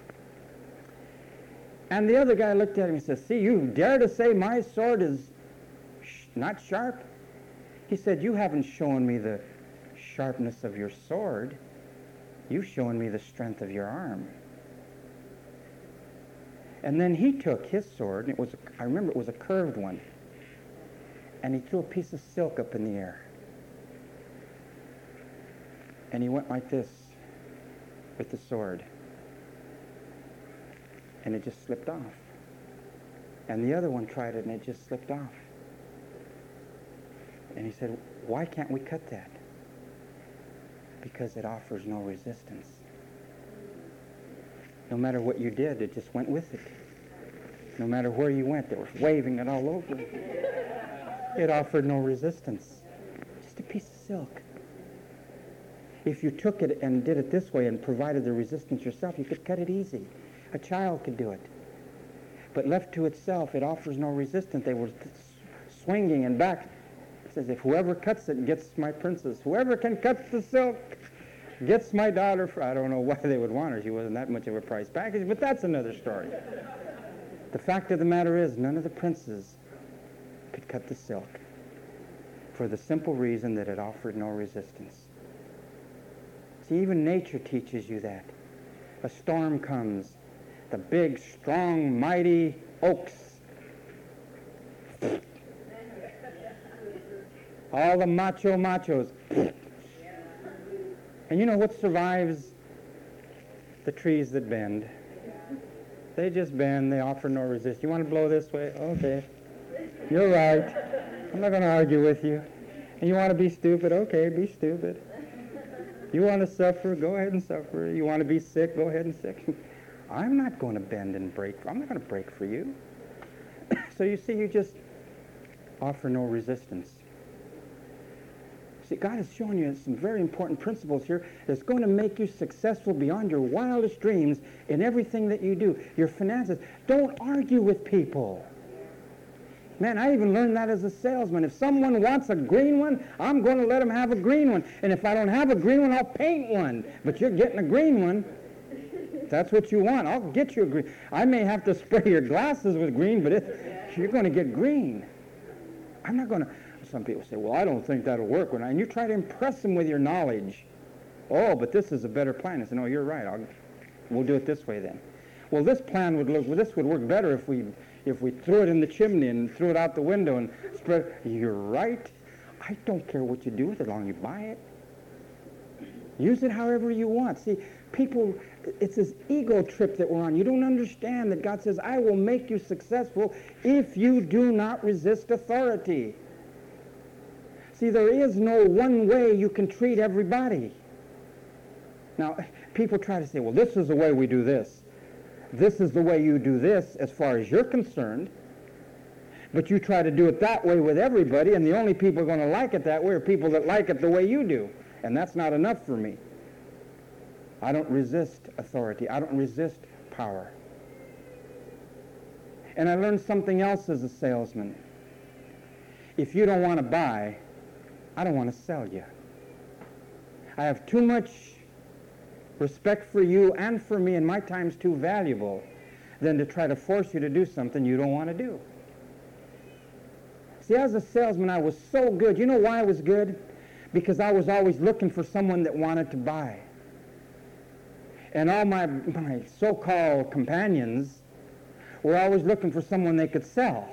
And the other guy looked at him and said, see, you dare to say my sword is not sharp? He said, you haven't shown me the sharpness of your sword. You've shown me the strength of your arm. And then he took his sword, and I remember it was a curved one, and he threw a piece of silk up in the air. And he went like this with the sword. And it just slipped off. And the other one tried it, and it just slipped off. And he said, why can't we cut that? Because it offers no resistance. No matter what you did, it just went with it. No matter where you went, they were waving it all over. It offered no resistance. Just a piece of silk. If you took it and did it this way and provided the resistance yourself, you could cut it easy. A child could do it. But left to itself, it offers no resistance. They were swinging and back. It says, if whoever cuts it gets my princess. Whoever can cut the silk gets my daughter. I don't know why they would want her. She wasn't that much of a prize package, but that's another story. The fact of the matter is, none of the princes could cut the silk for the simple reason that it offered no resistance. See, even nature teaches you that. A storm comes. The big, strong, mighty oaks. All the machos. And you know what survives the trees that bend? They just bend. They offer no resistance. You want to blow this way? Okay. You're right. I'm not going to argue with you. And you want to be stupid? Okay, be stupid. You want to suffer? Go ahead and suffer. You want to be sick? Go ahead and sick. I'm not going to bend and break. I'm not going to break for you. So you see, you just offer no resistance. See, God has shown you some very important principles here that's going to make you successful beyond your wildest dreams in everything that you do. Your finances. Don't argue with people. Man, I even learned that as a salesman. If someone wants a green one, I'm going to let them have a green one. And if I don't have a green one, I'll paint one. But you're getting a green one. If that's what you want, I'll get you a green. I may have to spray your glasses with green, but you're going to get green. I'm not going to... Some people say, well, I don't think that'll work. And you try to impress them with your knowledge. Oh, but this is a better plan. I say, no, you're right. We'll do it this way then. Well, this would work better if we threw it in the chimney and threw it out the window and spread. You're right. I don't care what you do with it, as long as you buy it. Use it however you want. See, people, it's this ego trip that we're on. You don't understand that God says, I will make you successful if you do not resist authority. See, there is no one way you can treat everybody. Now, people try to say, well, this is the way we do this. This is the way you do this as far as you're concerned. But you try to do it that way with everybody, and the only people who are going to like it that way are people that like it the way you do. And that's not enough for me. I don't resist authority. I don't resist power. And I learned something else as a salesman. If you don't want to buy, I don't want to sell you. I have too much respect for you and for me, and my time's too valuable than to try to force you to do something you don't want to do. See, as a salesman, I was so good. You know why I was good? Because I was always looking for someone that wanted to buy. And all my so-called companions were always looking for someone they could sell.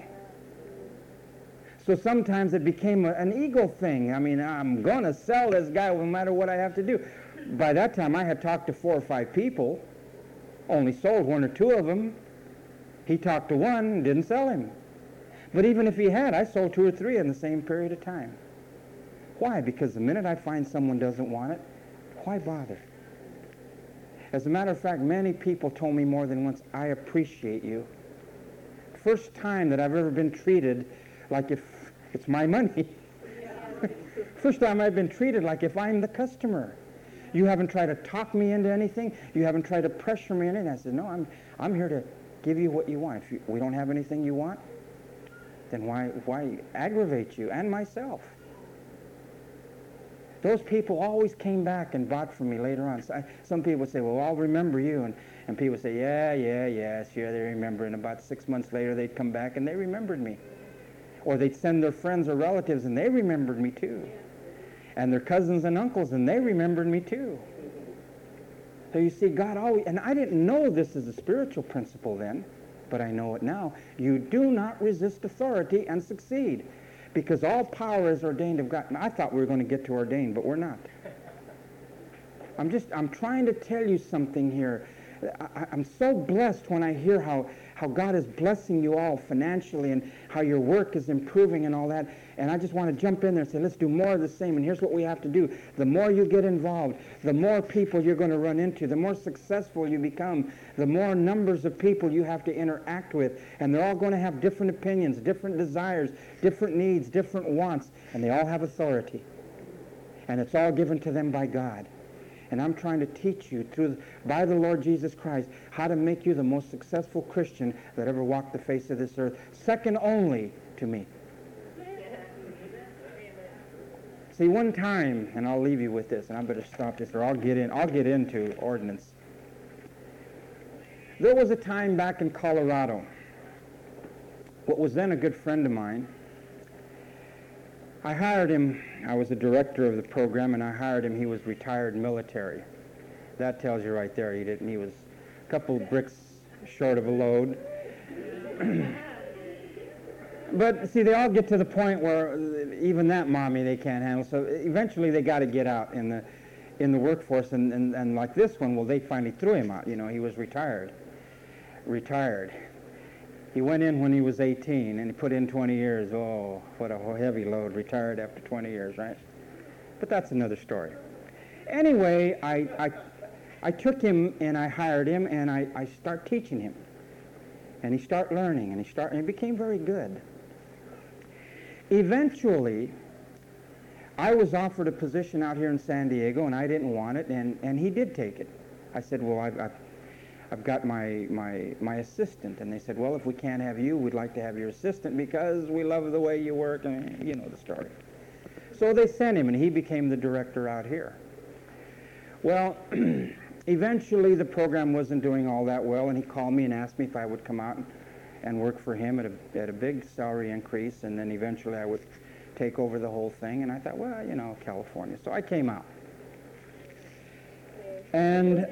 So sometimes it became an ego thing. I mean, I'm going to sell this guy no matter what I have to do. By that time, I had talked to 4 or 5 people, only sold 1 or 2 of them. He talked to one, didn't sell him. But even if he had, I sold 2 or 3 in the same period of time. Why? Because the minute I find someone doesn't want it, why bother? As a matter of fact, many people told me more than once, I appreciate you. First time that I've ever been treated like if it's my money. First time I've been treated like if I'm the customer. You haven't tried to talk me into anything. You haven't tried to pressure me into anything. I said, no, I'm here to give you what you want. If we don't have anything you want, then why aggravate you and myself? Those people always came back and bought from me later on. So some people would say, well, I'll remember you. And people would say, yeah, sure, they remember. And about 6 months later, they'd come back and they remembered me. Or they'd send their friends or relatives and they remembered me too. And their cousins and uncles, and they remembered me too. So you see, God always, and I didn't know this as a spiritual principle then, but I know it now. You do not resist authority and succeed, because all power is ordained of God. And I thought we were going to get to ordained, but we're not. I'm trying to tell you something here. I'm so blessed when I hear how God is blessing you all financially and how your work is improving and all that. And I just want to jump in there and say, let's do more of the same. And here's what we have to do. The more you get involved, the more people you're going to run into, the more successful you become, the more numbers of people you have to interact with. And they're all going to have different opinions, different desires, different needs, different wants. And they all have authority. And it's all given to them by God. And I'm trying to teach you by the Lord Jesus Christ how to make you the most successful Christian that ever walked the face of this earth, second only to me. See, one time, and I'll leave you with this, and I better stop this, or I'll get into ordinance. There was a time back in Colorado, what was then a good friend of mine. I hired him. I was the director of the program, and I hired him. He was retired military. That tells you right there. He was a couple bricks short of a load. But see, they all get to the point where even that mommy they can't handle. So eventually they got to get out in the workforce. And like this one, well, they finally threw him out. You know, he was retired. He went in when he was 18, and he put in 20 years. Oh, what a heavy load, retired after 20 years, right? But that's another story. Anyway, I took him, and I hired him, and I start teaching him. And he start learning, and he became very good. Eventually, I was offered a position out here in San Diego, and I didn't want it, and he did take it. I said, well, I've got my assistant. And they said, well, if we can't have you, we'd like to have your assistant because we love the way you work, and you know the story. So they sent him, and he became the director out here. Well, eventually the program wasn't doing all that well, and he called me and asked me if I would come out and work for him at a big salary increase, and then eventually I would take over the whole thing. And I thought, well, you know, California. So I came out. And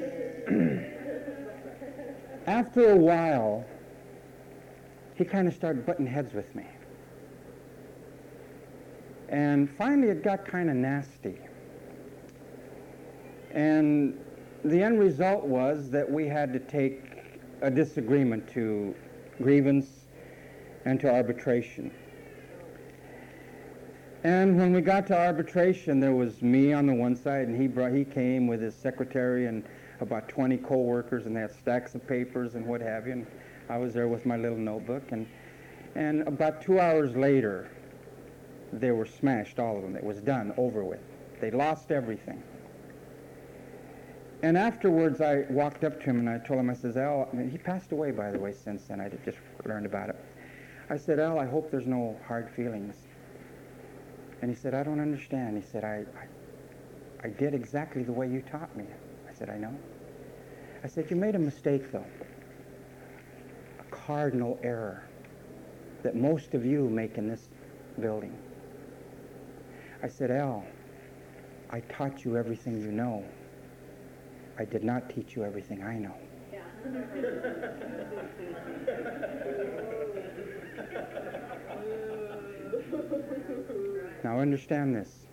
after a while, he kind of started butting heads with me. And finally it got kind of nasty. And the end result was that we had to take a disagreement to grievance and to arbitration. And when we got to arbitration, there was me on the one side, and he came with his secretary and about 20 co-workers, and they had stacks of papers and what have you, and I was there with my little notebook, and about 2 hours later, they were smashed, all of them. It was done, over with. They lost everything. And afterwards, I walked up to him, and I told him, I says, Al, he passed away, by the way, since then. I just learned about it. I said, Al, I hope there's no hard feelings. And he said, I don't understand. He said, I did exactly the way you taught me. I said, I know. I said, you made a mistake, though. A cardinal error that most of you make in this building. I said, Al, I taught you everything you know. I did not teach you everything I know. Yeah. Now understand this.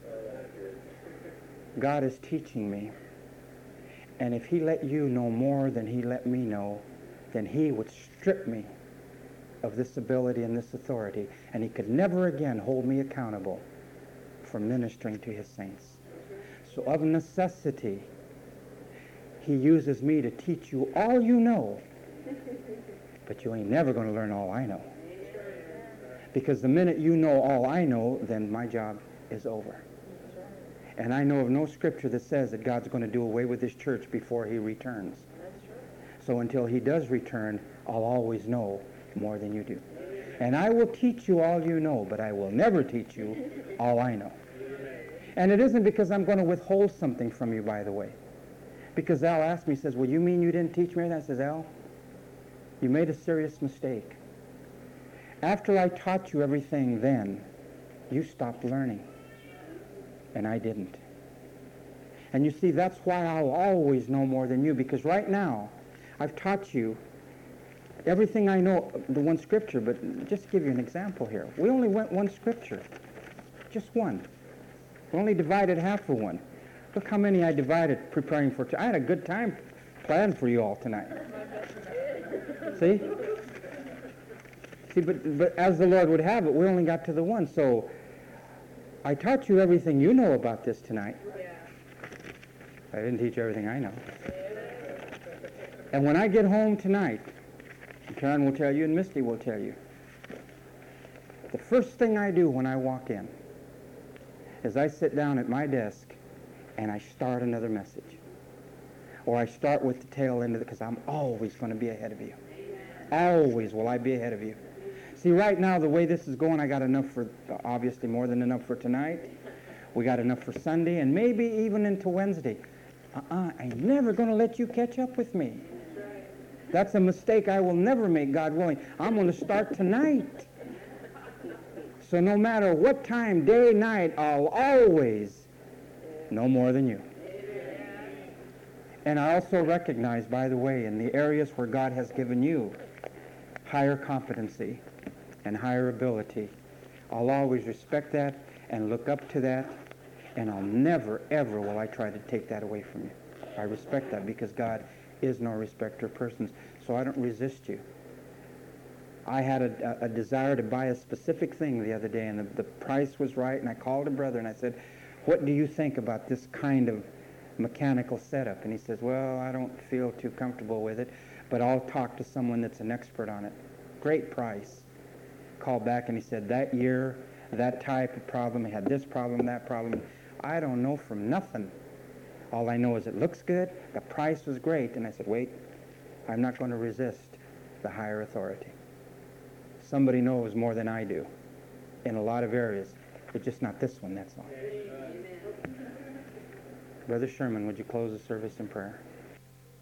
God is teaching me. And if he let you know more than he let me know, then he would strip me of this ability and this authority, and he could never again hold me accountable for ministering to his saints. So of necessity, he uses me to teach you all you know, but you ain't never going to learn all I know. Because the minute you know all I know, then my job is over. And I know of no scripture that says that God's going to do away with this church before he returns. So until he does return, I'll always know more than you do. And I will teach you all you know, but I will never teach you all I know. And it isn't because I'm going to withhold something from you, by the way. Because Al asked me, he says, well, you mean you didn't teach me anything? I says, Al, you made a serious mistake. After I taught you everything then, you stopped learning. And I didn't. And you see, that's why I'll always know more than you, because right now, I've taught you everything I know, the one scripture, but just to give you an example here. We only went one scripture. Just one. We only divided half of one. Look how many I divided preparing for I had a good time planned for you all tonight. See? See, but as the Lord would have it, we only got to the one. So I taught you everything you know about this tonight. I didn't teach you everything I know. And when I get home tonight, Karen will tell you and Misty will tell you, the first thing I do when I walk in is I sit down at my desk and I start another message. Or I start with the tail end of it, because I'm always going to be ahead of you. Always will I be ahead of you. See, right now, the way this is going, I got enough for, obviously more than enough for tonight. We got enough for Sunday, and maybe even into Wednesday. I'm never going to let you catch up with me. That's a mistake I will never make, God willing. I'm going to start tonight. So no matter what time, day, night, I'll always know more than you. And I also recognize, by the way, in the areas where God has given you higher competency and higher ability, I'll always respect that and look up to that, and I'll never, ever will I try to take that away from you. I respect that because God is no respecter of persons, so I don't resist you. I had a desire to buy a specific thing the other day, and the price was right, and I called a brother and I said, what do you think about this kind of mechanical setup? And he says, well, I don't feel too comfortable with it, but I'll talk to someone that's an expert on it. Great price. Called back and he said, that year, that type of problem, he had this problem, that problem. I don't know from nothing. All I know is it looks good, the price was great, and I said, wait, I'm not going to resist the higher authority. Somebody knows more than I do in a lot of areas, but just not this one, that's all. Brother Sherman, would you close the service in prayer?